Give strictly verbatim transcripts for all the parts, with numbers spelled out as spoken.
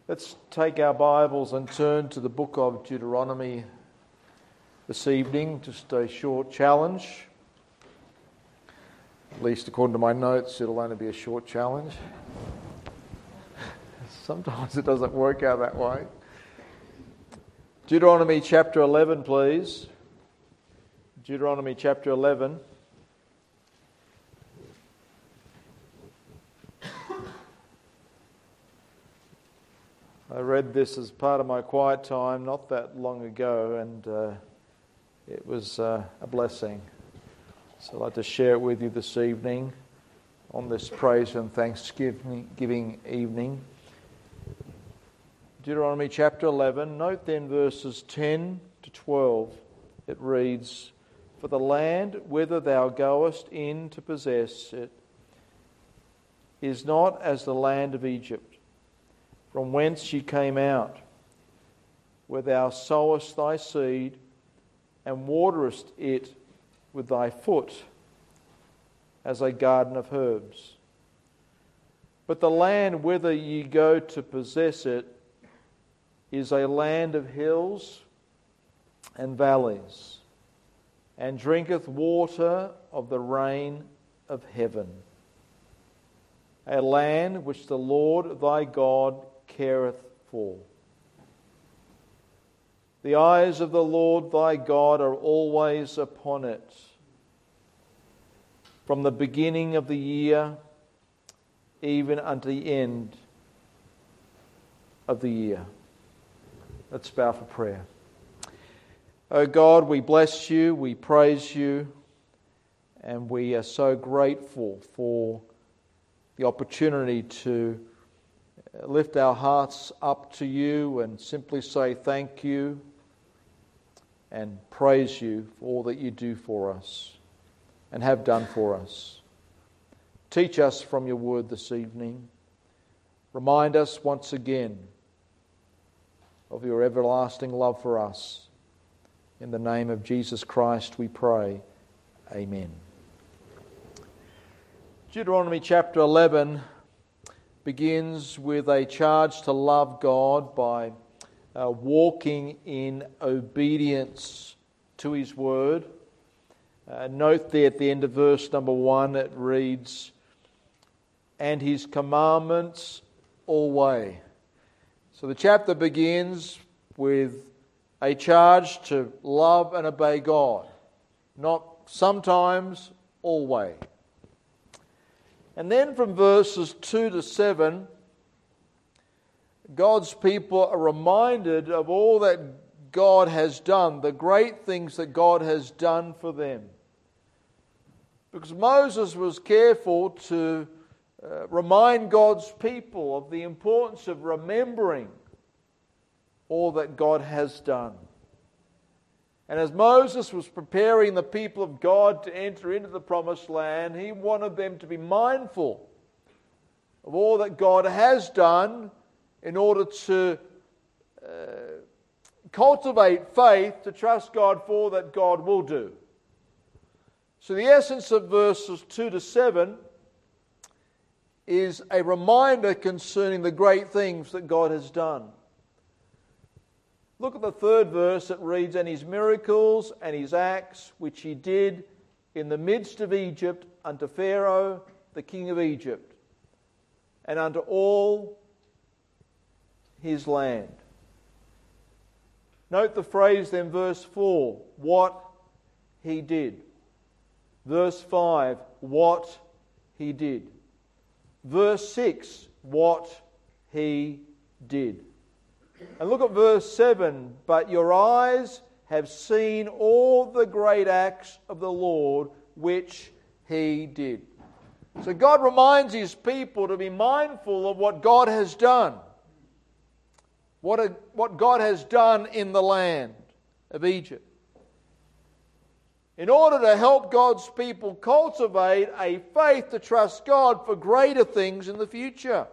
Let's take our Bibles and turn to the book of Deuteronomy this evening. Just a short challenge. At least according to my notes, it'll only be a short challenge. Sometimes it doesn't work out that way. Deuteronomy chapter eleven, please. Deuteronomy chapter eleven. I read this as part of my quiet time not that long ago, and uh, it was uh, a blessing. So I'd like to share it with you this evening on this praise and thanksgiving giving evening. Deuteronomy chapter eleven, note then verses ten to twelve. It reads, "For the land whither thou goest in to possess it is not as the land of Egypt, from whence ye came out, where thou sowest thy seed, and waterest it with thy foot, as a garden of herbs. But the land whither ye go to possess it is a land of hills and valleys, and drinketh water of the rain of heaven. A land which the Lord thy God careth for. The eyes of the Lord thy God are always upon it, from the beginning of the year even unto the end of the year." Let's bow for prayer. Oh God, we bless you, we praise you, and we are so grateful for the opportunity to lift our hearts up to you and simply say thank you and praise you for all that you do for us and have done for us. Teach us from your word this evening. Remind us once again of your everlasting love for us. In the name of Jesus Christ we pray. Amen. Deuteronomy chapter eleven begins with a charge to love God by uh, walking in obedience to His word. Uh, note there at the end of verse number one, it reads, "and His commandments always." So the chapter begins with a charge to love and obey God. Not sometimes, always. And then from verses two to seven, God's people are reminded of all that God has done, the great things that God has done for them. Because Moses was careful to uh, remind God's people of the importance of remembering all that God has done. And as Moses was preparing the people of God to enter into the promised land, he wanted them to be mindful of all that God has done in order to uh, cultivate faith, to trust God for all that God will do. So the essence of verses two to seven is a reminder concerning the great things that God has done. Look at the third verse. It reads, "and His miracles and His acts, which He did in the midst of Egypt, unto Pharaoh, the king of Egypt, and unto all his land." Note the phrase then, verse four, what He did. Verse five, what He did. Verse six, what He did. And look at verse seven, "but your eyes have seen all the great acts of the Lord which He did." So God reminds His people to be mindful of what God has done. What, a, what God has done in the land of Egypt. In order to help God's people cultivate a faith to trust God for greater things in the future.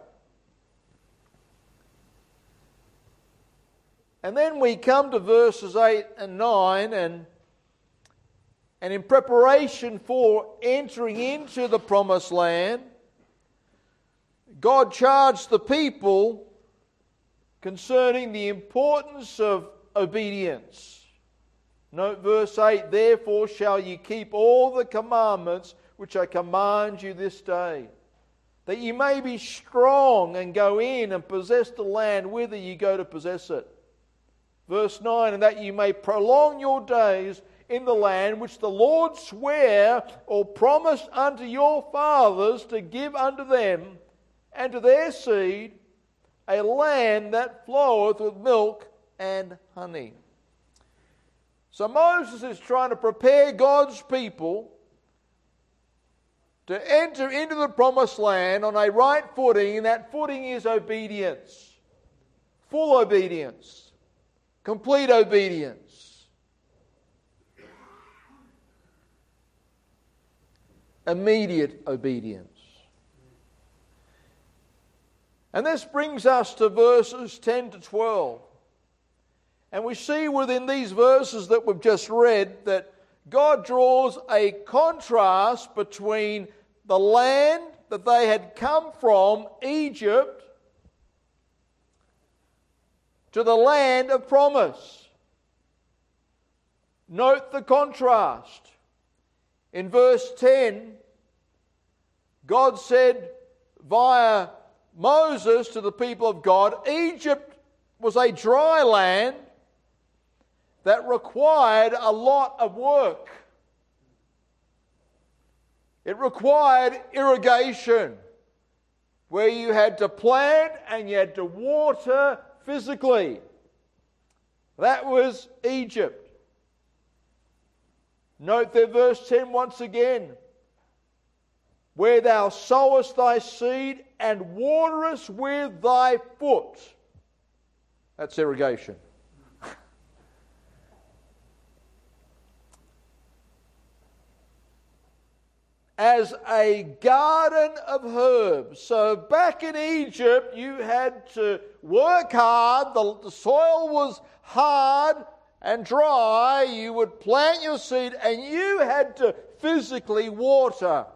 And then we come to verses eight and nine, and, and in preparation for entering into the promised land, God charged the people concerning the importance of obedience. Note verse eight, therefore shall ye keep all the commandments which I command you this day, that ye may be strong and go in and possess the land whither ye go to possess it. Verse nine, and that ye may prolong your days in the land which the Lord sware or promised unto your fathers to give unto them and to their seed, a land that floweth with milk and honey. So Moses is trying to prepare God's people to enter into the promised land on a right footing, and that footing is obedience. Full obedience. Complete obedience. Immediate obedience. And this brings us to verses ten to twelve. And we see within these verses that we've just read that God draws a contrast between the land that they had come from, Egypt, to the land of promise. Note the contrast. In verse ten, God said via Moses to the people of God, Egypt was a dry land that required a lot of work. It required irrigation, where you had to plant and you had to water physically. That was Egypt. Note there verse ten once again. Where thou sowest thy seed and waterest with thy foot. That's irrigation. As a garden of herbs. So back in Egypt, you had to work hard. The, the soil was hard and dry. You would plant your seed and you had to physically water.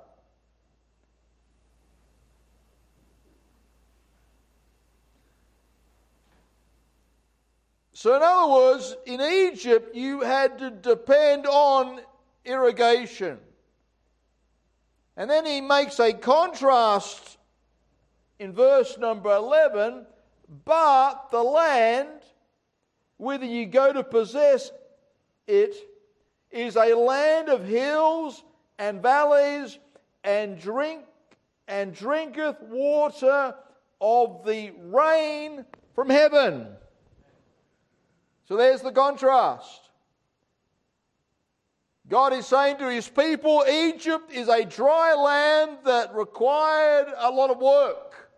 So in other words, in Egypt, you had to depend on irrigation. And then he makes a contrast in verse number eleven, but the land, whither you go to possess it, is a land of hills and valleys, and drink and drinketh water of the rain from heaven. So there's the contrast. God is saying to his people, Egypt is a dry land that required a lot of work.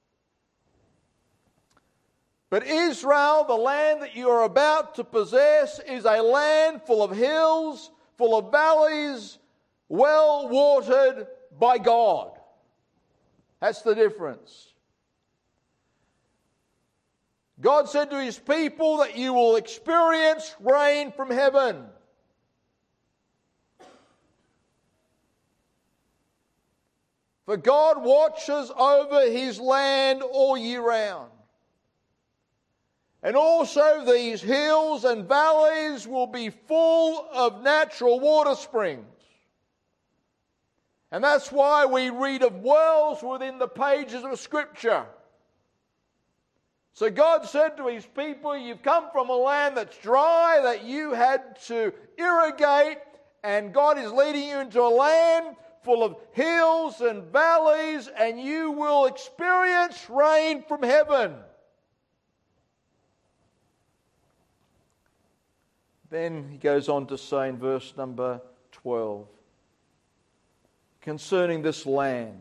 But Israel, the land that you are about to possess, is a land full of hills, full of valleys, well watered by God. That's the difference. God said to his people that you will experience rain from heaven. For God watches over his land all year round. And also these hills and valleys will be full of natural water springs. And that's why we read of wells within the pages of Scripture. So God said to his people, you've come from a land that's dry, that you had to irrigate, and God is leading you into a land full of hills and valleys, and you will experience rain from heaven. Then he goes on to say in verse number twelve, concerning this land,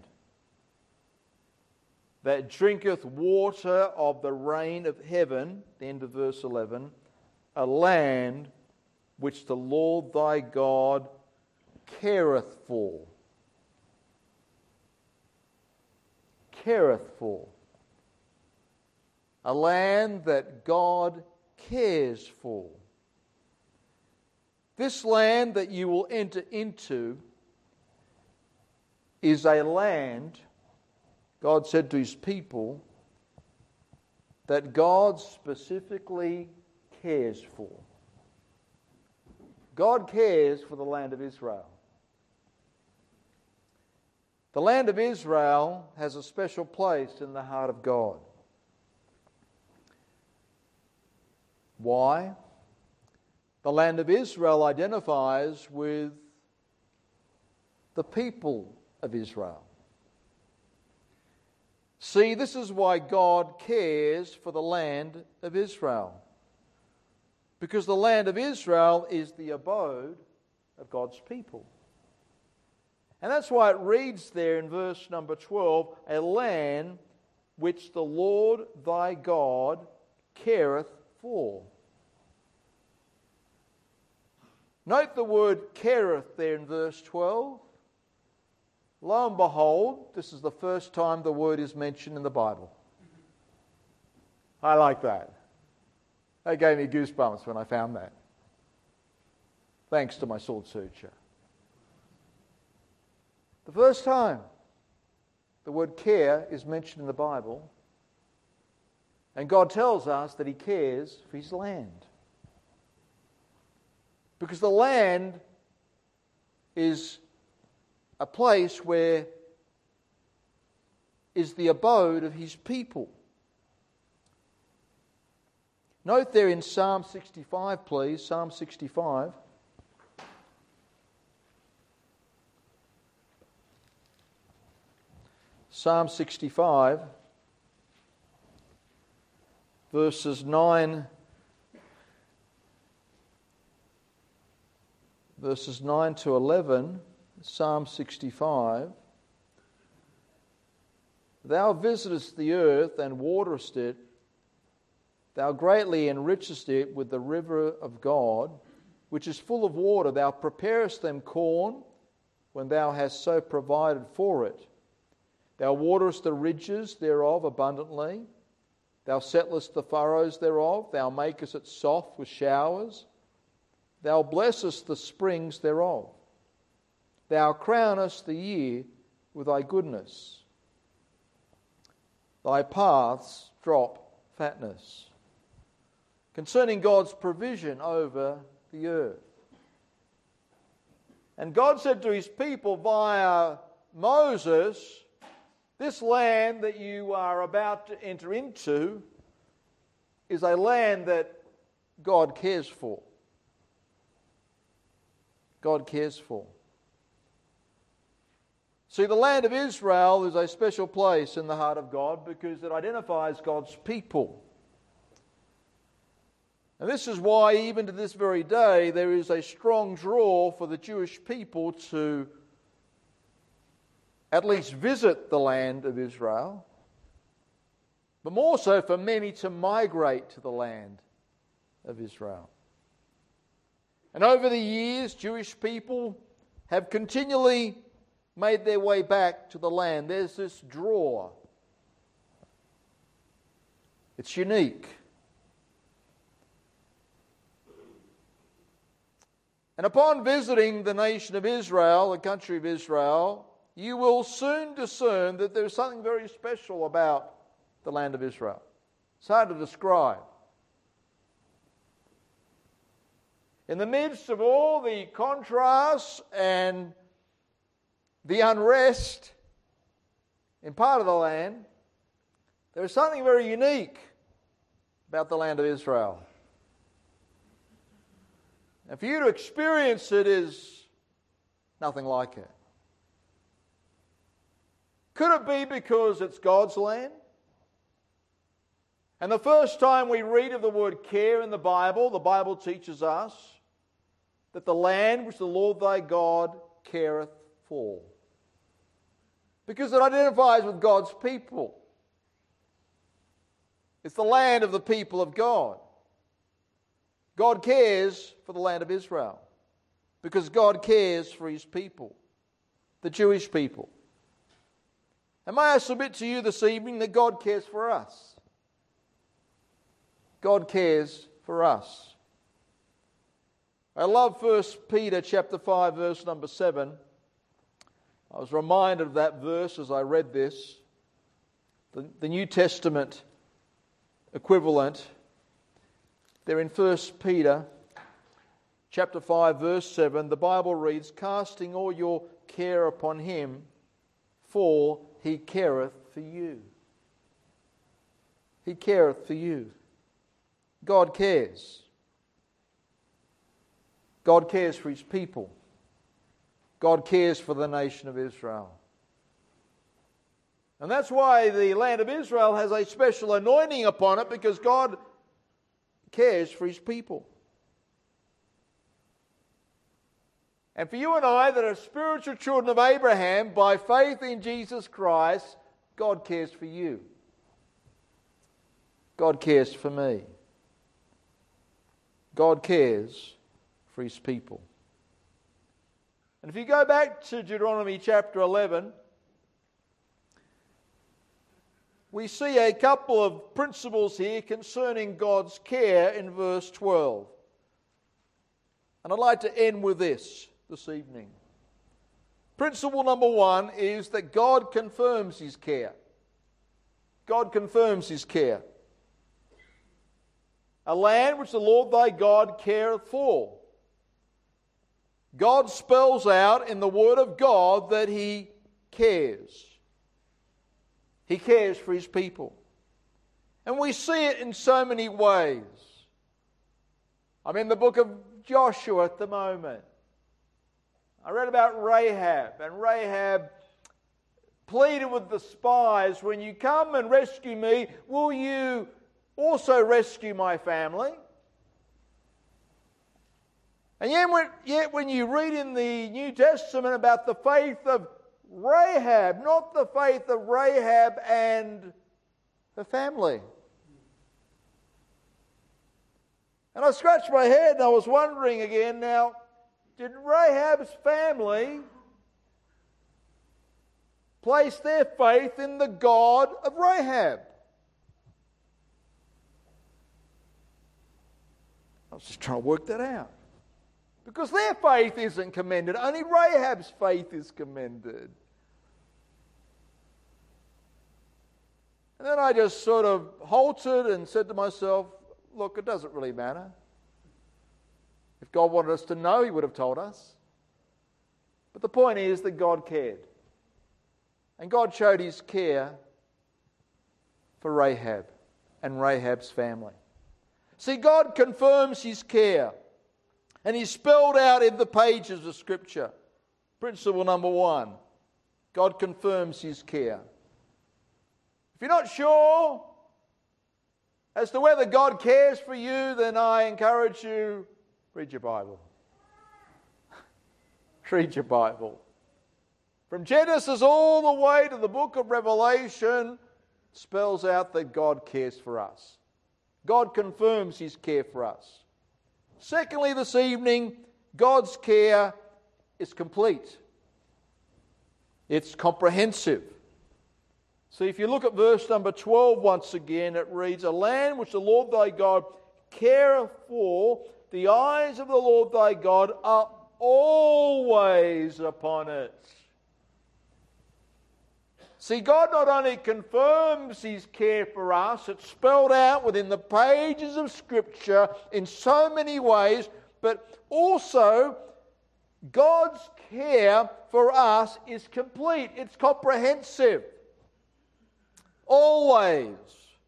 that drinketh water of the rain of heaven, the end of verse eleven, a land which the Lord thy God careth for. Careth for. A land that God cares for. This land that you will enter into is a land, God said to his people, that God specifically cares for. God cares for the land of Israel. The land of Israel has a special place in the heart of God. Why? The land of Israel identifies with the people of Israel. See, this is why God cares for the land of Israel. Because the land of Israel is the abode of God's people. And that's why it reads there in verse number twelve, a land which the Lord thy God careth for. Note the word careth there in verse twelve. Lo and behold, this is the first time the word is mentioned in the Bible. I like that. That gave me goosebumps when I found that. Thanks to my sword searcher. The first time the word care is mentioned in the Bible, and God tells us that He cares for His land. Because the land is a place where is the abode of His people. Note there in Psalm sixty-five, please, Psalm sixty-five. Psalm sixty-five, verses nine, verses nine to eleven, Psalm sixty-five. Thou visitest the earth and waterest it. Thou greatly enrichest it with the river of God, which is full of water. Thou preparest them corn when thou hast so provided for it. Thou waterest the ridges thereof abundantly. Thou settlest the furrows thereof. Thou makest it soft with showers. Thou blessest the springs thereof. Thou crownest the year with thy goodness. Thy paths drop fatness. Concerning God's provision over the earth. And God said to His people via Moses, this land that you are about to enter into is a land that God cares for. God cares for. See, the land of Israel is a special place in the heart of God because it identifies God's people. And this is why, even to this very day, there is a strong draw for the Jewish people to at least visit the land of Israel, but more so for many to migrate to the land of Israel. And over the years, Jewish people have continually made their way back to the land. There's this draw. It's unique. And upon visiting the nation of Israel, the country of Israel, you will soon discern that there's something very special about the land of Israel. It's hard to describe. In the midst of all the contrasts and the unrest in part of the land, there is something very unique about the land of Israel. And for you to experience it is nothing like it. Could it be because it's God's land? And the first time we read of the word care in the Bible, the Bible teaches us that the land which the Lord thy God careth for. Because it identifies with God's people. It's the land of the people of God. God cares for the land of Israel because God cares for His people, the Jewish people. And may I submit to you this evening that God cares for us. God cares for us. I love First Peter chapter five, verse number seven. I was reminded of that verse as I read this. The, the New Testament equivalent. They're in First Peter chapter five, verse seven. The Bible reads, "Casting all your care upon him, for he careth for you." He careth for you. God cares. God cares for his people. God cares for the nation of Israel. And that's why the land of Israel has a special anointing upon it, because God cares for his people. And for you and I that are spiritual children of Abraham, by faith in Jesus Christ, God cares for you. God cares for me. God cares for his people. And if you go back to Deuteronomy chapter eleven, we see a couple of principles here concerning God's care in verse twelve. And I'd like to end with this this evening. Principle number one is that God confirms his care. God confirms his care. A land which the Lord thy God careth for. God spells out in the Word of God that he cares. He cares for his people. And we see it in so many ways. I'm in the book of Joshua at the moment. I read about Rahab, and Rahab pleaded with the spies, "When you come and rescue me, will you also rescue my family?" And yet when, yet when you read in the New Testament about the faith of Rahab, not the faith of Rahab and her family. And I scratched my head and I was wondering again, now, did Rahab's family place their faith in the God of Rahab? I was just trying to work that out. Because their faith isn't commended. Only Rahab's faith is commended. And then I just sort of halted and said to myself, look, it doesn't really matter. If God wanted us to know, he would have told us. But the point is that God cared. And God showed his care for Rahab and Rahab's family. See, God confirms his care. And he's spelled out in the pages of Scripture. Principle number one, God confirms his care. If you're not sure as to whether God cares for you, then I encourage you, read your Bible. Read your Bible. From Genesis all the way to the book of Revelation, spells out that God cares for us. God confirms his care for us. Secondly, this evening, God's care is complete. It's comprehensive. See, if you look at verse number twelve once again, it reads, "A land which the Lord thy God careth for, the eyes of the Lord thy God are always upon it." See, God not only confirms his care for us, it's spelled out within the pages of Scripture in so many ways, but also God's care for us is complete. It's comprehensive. Always.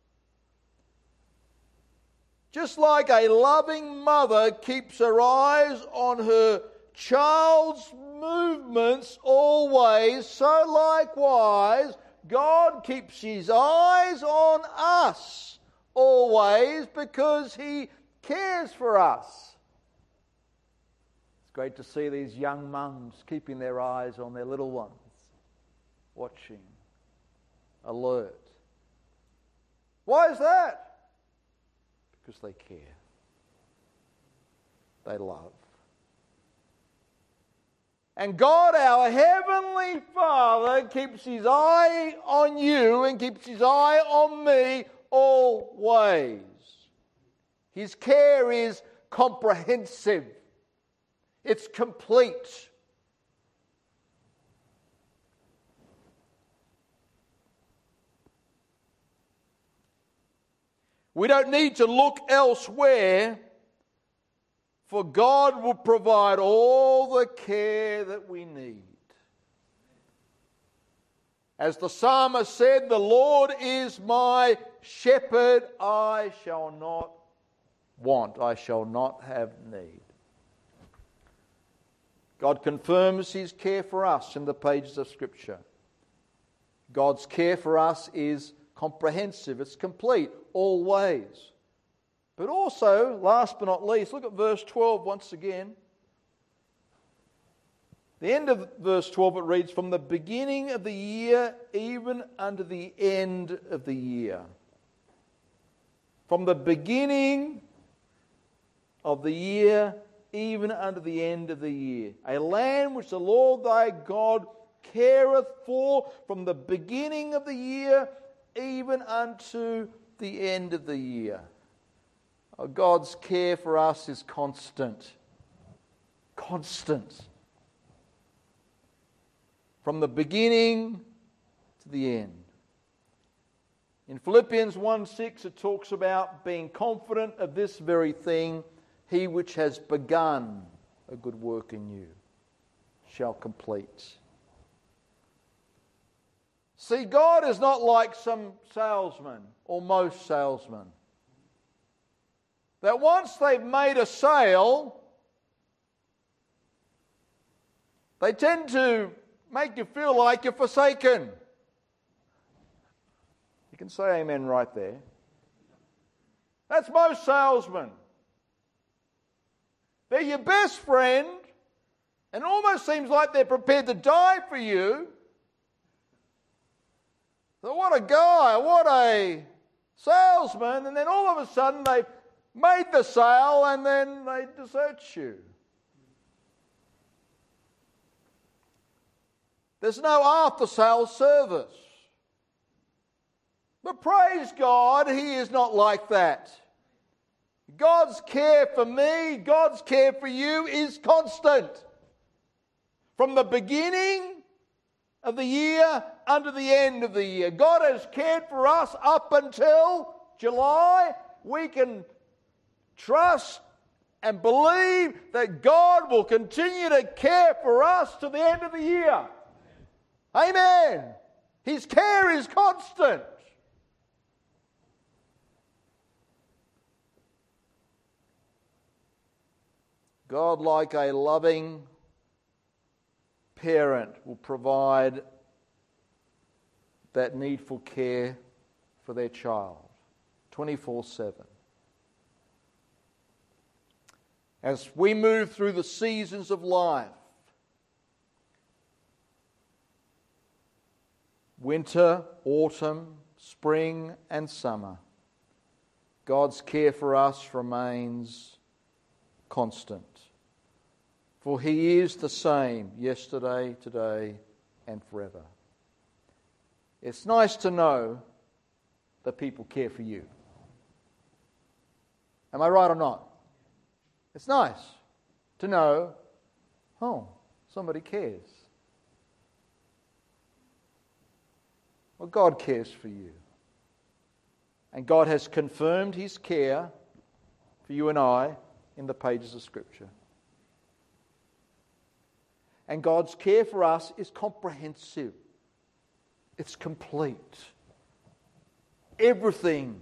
Just like a loving mother keeps her eyes on her child's movements always, so likewise God keeps his eyes on us always because he cares for us. It's great to see these young mums keeping their eyes on their little ones, watching, alert. Why is that? Because they care. They love. And God, our Heavenly Father, keeps his eye on you and keeps his eye on me always. His care is comprehensive. It's complete. We don't need to look elsewhere, for God will provide all the care that we need. As the psalmist said, the Lord is my shepherd, I shall not want, I shall not have need. God confirms His care for us in the pages of Scripture. God's care for us is comprehensive, it's complete, all ways. But also, last but not least, look at verse twelve once again. The end of verse twelve, it reads, from the beginning of the year even unto the end of the year. From the beginning of the year even unto the end of the year. A land which the Lord thy God careth for from the beginning of the year even unto the end of the year. Oh, God's care for us is constant. Constant. From the beginning to the end. In Philippians one six it talks about being confident of this very thing, he which has begun a good work in you shall complete. See, God is not like some salesman or most salesmen, that once they've made a sale, they tend to make you feel like you're forsaken. You can say amen right there. That's most salesmen. They're your best friend, and it almost seems like they're prepared to die for you. So what a guy, what a salesman, and then all of a sudden they've made the sale and then they desert you. There's no after-sale service. But praise God, He is not like that. God's care for me, God's care for you is constant. From the beginning of the year unto the end of the year. God has cared for us up until July. We can trust and believe that God will continue to care for us to the end of the year. Amen. His care is constant. God, like a loving parent, will provide that needful care for their child twenty-four seven. As we move through the seasons of life, winter, autumn, spring and summer, God's care for us remains constant. For He is the same yesterday, today and forever. It's nice to know that people care for you. Am I right or not? It's nice to know, oh, somebody cares. Well, God cares for you. And God has confirmed His care for you and I in the pages of Scripture. And God's care for us is comprehensive. It's complete. Everything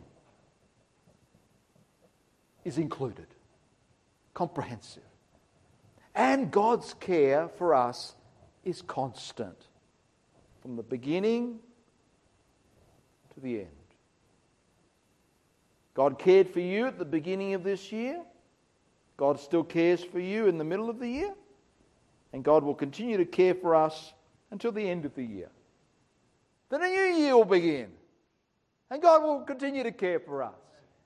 is included. Comprehensive. And God's care for us is constant. From the beginning to the end. God cared for you at the beginning of this year. God still cares for you in the middle of the year. And God will continue to care for us until the end of the year. Then a new year will begin. And God will continue to care for us.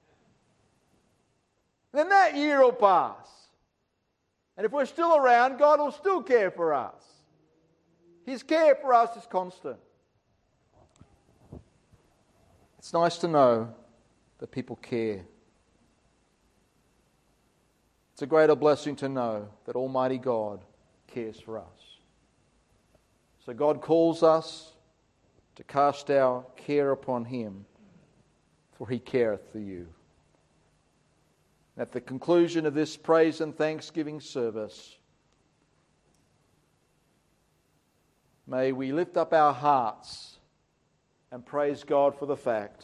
Then that year will pass. And if we're still around, God will still care for us. His care for us is constant. It's nice to know that people care. It's a greater blessing to know that Almighty God cares for us. So God calls us to cast our care upon Him, for He careth for you. At the conclusion of this praise and thanksgiving service, may we lift up our hearts and praise God for the fact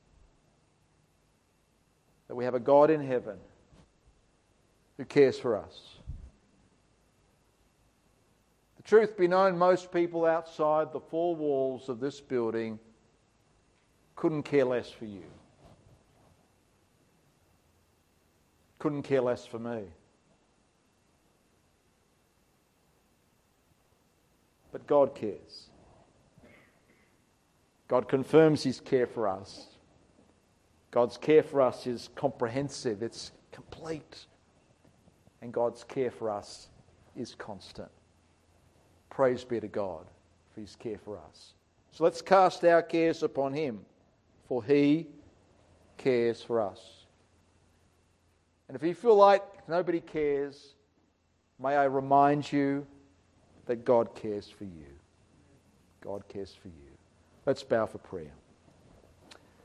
that we have a God in heaven who cares for us. The truth be known, most people outside the four walls of this building couldn't care less for you. Couldn't care less for me. But God cares. God confirms His care for us. God's care for us is comprehensive, it's complete. And God's care for us is constant. Praise be to God for His care for us. So let's cast our cares upon Him, for He cares for us. And if you feel like nobody cares, may I remind you that God cares for you. God cares for you. Let's bow for prayer.